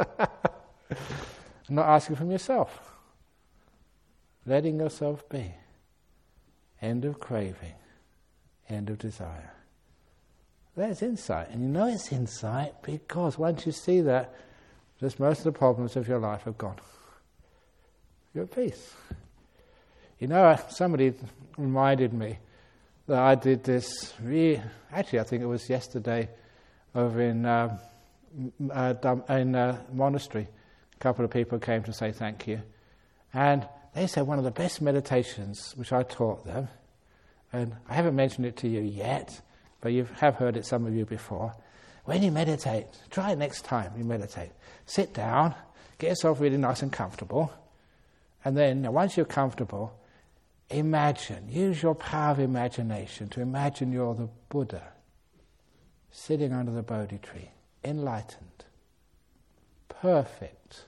Not asking from yourself. Letting yourself be. End of craving. End of desire. That's insight. And it's insight because once you see that, just most of the problems of your life have gone. You're at peace. Somebody reminded me that I did this, actually I think it was yesterday over in monastery. A couple of people came to say thank you. And they said one of the best meditations which I taught them, and I haven't mentioned it to you yet, but you have heard it, some of you, before. When you meditate, try it next time you meditate. Sit down, get yourself really nice and comfortable, and then once you're comfortable, imagine, use your power of imagination to imagine you're the Buddha sitting under the Bodhi tree, enlightened, perfect.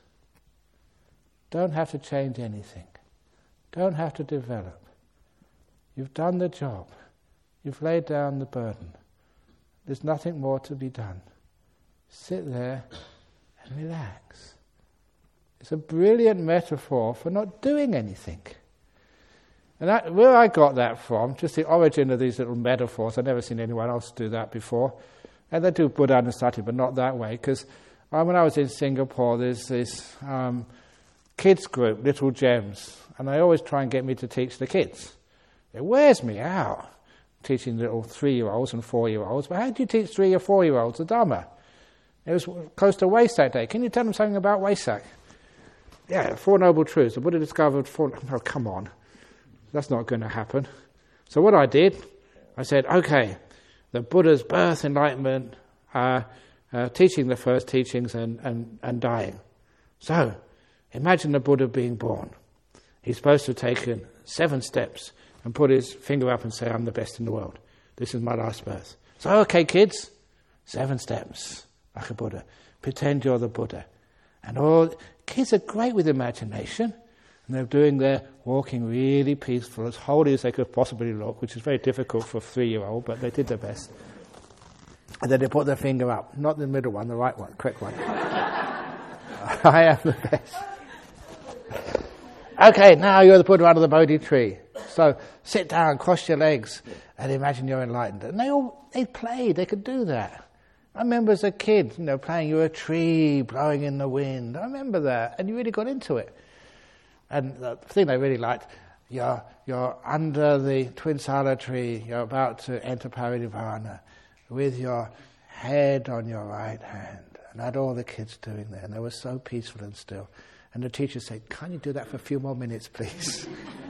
Don't have to change anything. Don't have to develop. You've done the job. You've laid down the burden. There's nothing more to be done. Sit there and relax. It's a brilliant metaphor for not doing anything. And where I got that from, just the origin of these little metaphors, I've never seen anyone else do that before. And they do Buddha and Sati, but not that way. Because when I was in Singapore, there's this kids group, Little Gems, and they always try and get me to teach the kids. It wears me out, teaching little 3-year-olds and 4-year-olds. But how do you teach 3 or 4-year-olds the Dhamma? It was close to Wesak Day. Can you tell them something about Wesak? Yeah, 4 Noble Truths. The Buddha discovered 4... Oh, come on. That's not going to happen. So what I did, I said, okay, the Buddha's birth, enlightenment, teaching the first teachings and dying. So, imagine the Buddha being born. He's supposed to have taken 7 steps and put his finger up and say, I'm the best in the world. This is my last birth. So, okay, kids, 7 steps, like a Buddha. Pretend you're the Buddha. And all kids are great with imagination. And they're doing their walking really peaceful, as holy as they could possibly look, which is very difficult for a 3-year-old, but they did their best. And then they put their finger up, not the middle one, the right one, correct one. I am the best. Okay, now you're the Buddha under the Bodhi tree. So sit down, cross your legs, and imagine you're enlightened. And they played, they could do that. I remember as a kid, playing you're a tree blowing in the wind. I remember that, and you really got into it. And the thing they really liked, you're under the Twin Sala tree, you're about to enter Parinirvana with your head on your right hand. And I had all the kids doing that, and they were so peaceful and still. And the teacher said, can you do that for a few more minutes, please?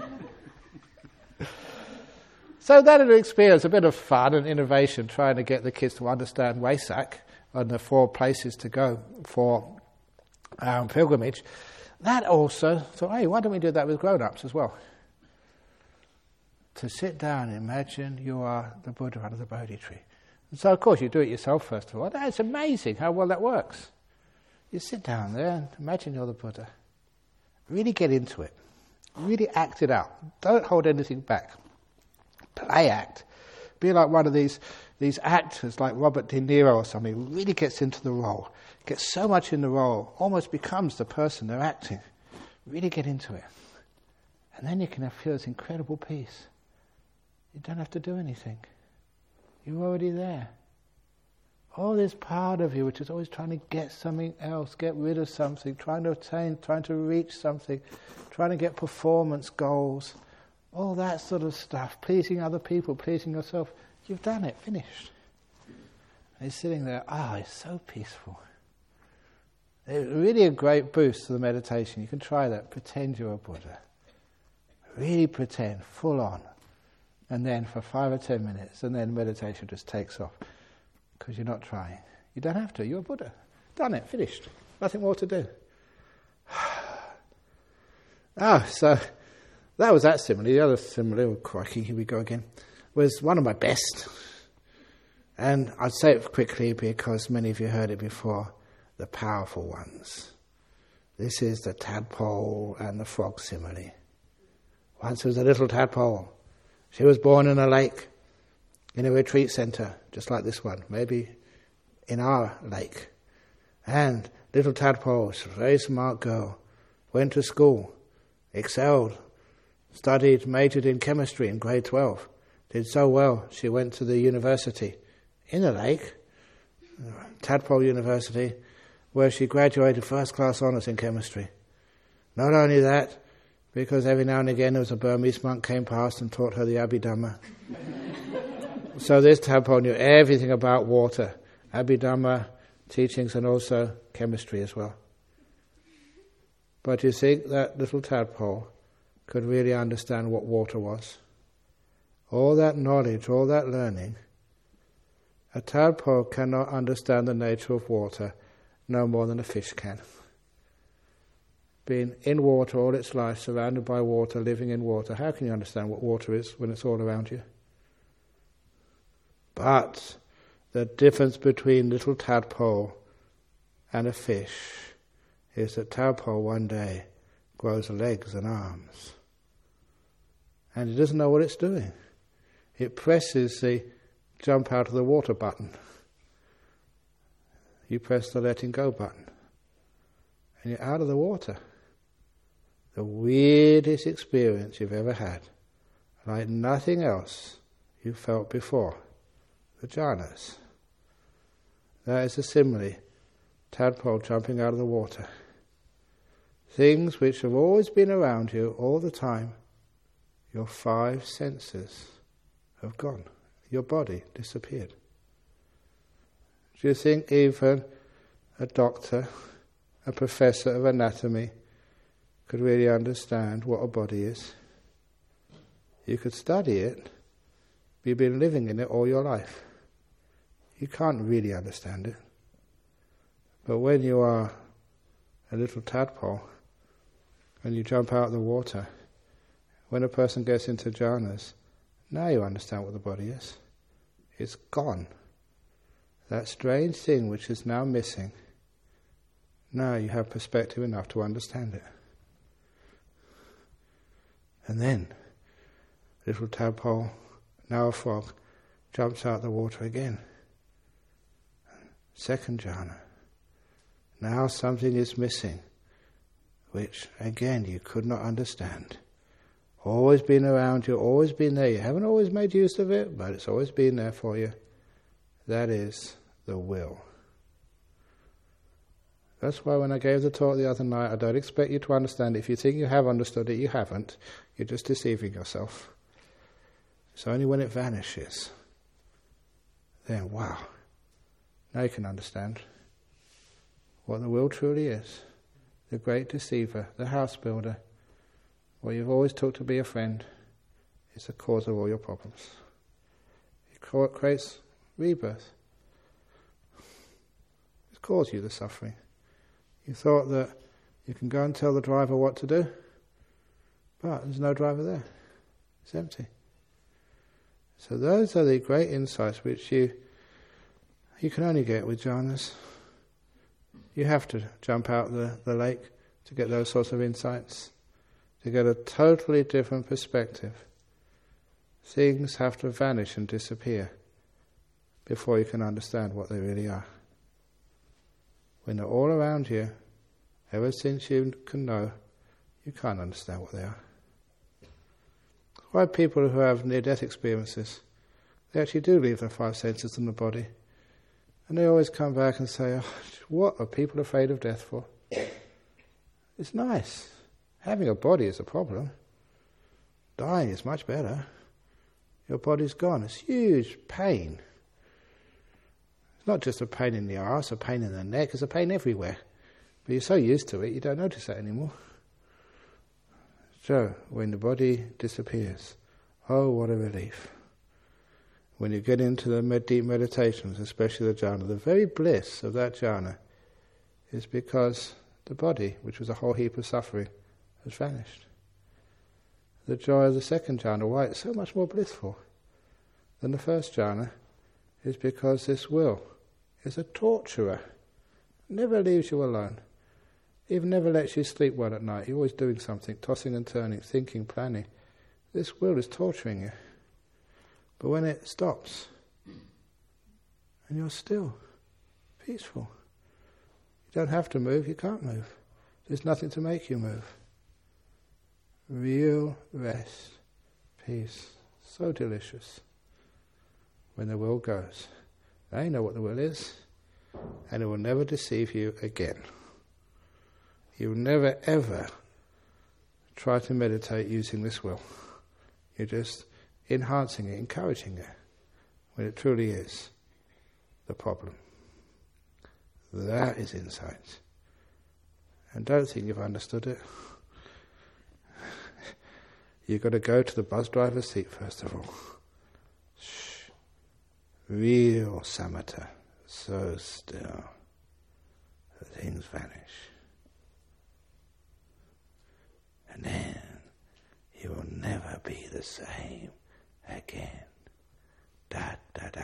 So that had experienced a bit of fun and innovation, trying to get the kids to understand Wesak and the 4 places to go for pilgrimage. That also thought, hey, why don't we do that with grown-ups as well? to sit down and imagine you are the Buddha under the Bodhi tree. And so, of course, you do it yourself first of all. It's amazing how well that works. You sit down there and imagine you're the Buddha. Really get into it. Really act it out. Don't hold anything back. Play act. Be like one of these actors like Robert De Niro or something who really gets into the role. Gets so much in the role, almost becomes the person they're acting. Really get into it. And then you can feel this incredible peace. You don't have to do anything. You're already there. All this part of you which is always trying to get something else, get rid of something, trying to attain, trying to reach something, trying to get performance goals, all that sort of stuff, pleasing other people, pleasing yourself. You've done it, finished. And you're sitting there, it's so peaceful. It's really a great boost to the meditation. You can try that. Pretend you're a Buddha. Really pretend, full on. And then for 5 or 10 minutes, and then meditation just takes off. Because you're not trying. You don't have to. You're a Buddha. Done it. Finished. Nothing more to do. So that was that simile. The other simile, crikey, here we go again, was one of my best. And I'd say it quickly because many of you heard it before. The powerful ones. This is the tadpole and the frog simile. Once there was a little tadpole. She was born in a lake, in a retreat center, just like this one, maybe in our lake. And little tadpole, a very smart girl, went to school, excelled, studied, majored in chemistry in grade 12, did so well, she went to the university in the lake, Tadpole University, where she graduated first class honours in chemistry. Not only that, because every now and again there was a Burmese monk came past and taught her the Abhidhamma. So this tadpole knew everything about water, Abhidhamma teachings and also chemistry as well. But you think that little tadpole could really understand what water was? All that knowledge, all that learning, a tadpole cannot understand the nature of water no more than a fish can. Being in water all its life, surrounded by water, living in water, how can you understand what water is when it's all around you? But the difference between little tadpole and a fish is that tadpole one day grows legs and arms. And it doesn't know what it's doing. It presses the jump out of the water button. You press the letting go button. And you're out of the water. The weirdest experience you've ever had. Like nothing else you felt before. The jhanas. That is a simile. Tadpole jumping out of the water. Things which have always been around you all the time. Your 5 senses have gone. Your body disappeared. Do you think even a doctor, a professor of anatomy, could really understand what a body is? You could study it, but you've been living in it all your life. You can't really understand it. But when you are a little tadpole and you jump out of the water, when a person gets into jhanas, now you understand what the body is. It's gone. That strange thing which is now missing, now you have perspective enough to understand it. And then, little tadpole, now a frog, jumps out the water again. Second jhana. Now something is missing, which again you could not understand. Always been around you, always been there. You haven't always made use of it, but it's always been there for you. That is the will. That's why when I gave the talk the other night, I don't expect you to understand it. If you think you have understood it, you haven't. You're just deceiving yourself. It's only when it vanishes, then wow, now you can understand what the will truly is. The great deceiver, the house builder, what you've always took to be a friend, is the cause of all your problems. It creates rebirth. It caused you the suffering. You thought that you can go and tell the driver what to do, but there's no driver there. It's empty. So those are the great insights which you can only get with jhanas. You have to jump out the lake to get those sorts of insights, to get a totally different perspective. Things have to vanish and disappear before you can understand what they really are. When they're all around you, ever since you can know, you can't understand what they are. Why people who have near-death experiences, they actually do leave their five senses in the body. And they always come back and say, oh, what are people afraid of death for? It's nice. Having a body is a problem. Dying is much better. Your body's gone. It's huge pain. It's not just a pain in the arse, a pain in the neck, it's a pain everywhere. But you're so used to it, you don't notice that anymore. So, when the body disappears, oh, what a relief. When you get into the deep meditations, especially the jhana, the very bliss of that jhana is because the body, which was a whole heap of suffering, has vanished. The joy of the second jhana, why it's so much more blissful than the first jhana, is because this will is a torturer. Never leaves you alone. Even never lets you sleep well at night. You're always doing something, tossing and turning, thinking, planning. This will is torturing you. But when it stops, and you're still, peaceful. You don't have to move, you can't move. There's nothing to make you move. Real rest, peace, so delicious. When the will goes. Now you know what the will is, and it will never deceive you again. You'll never ever try to meditate using this will. You're just enhancing it, encouraging it, when it truly is the problem. That is insight. And don't think you've understood it. You've got to go to the bus driver's seat first of all. Shh. Real samatha, so still, that things vanish. And then you will never be the same again. Da da da.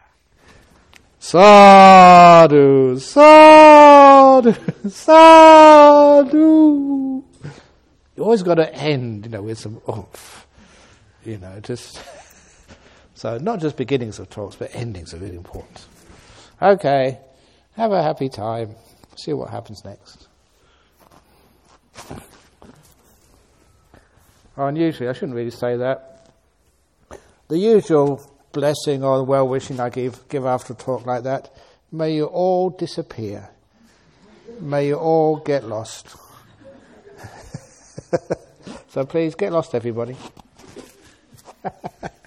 Sadhu, sadhu, sadhu. You always got to end, with some oomph. Just so not just beginnings of talks, but endings are really important. Okay, have a happy time. See what happens next. Unusually, I shouldn't really say that. The usual blessing or well-wishing I give after a talk like that, may you all disappear. May you all get lost. So please, get lost, everybody.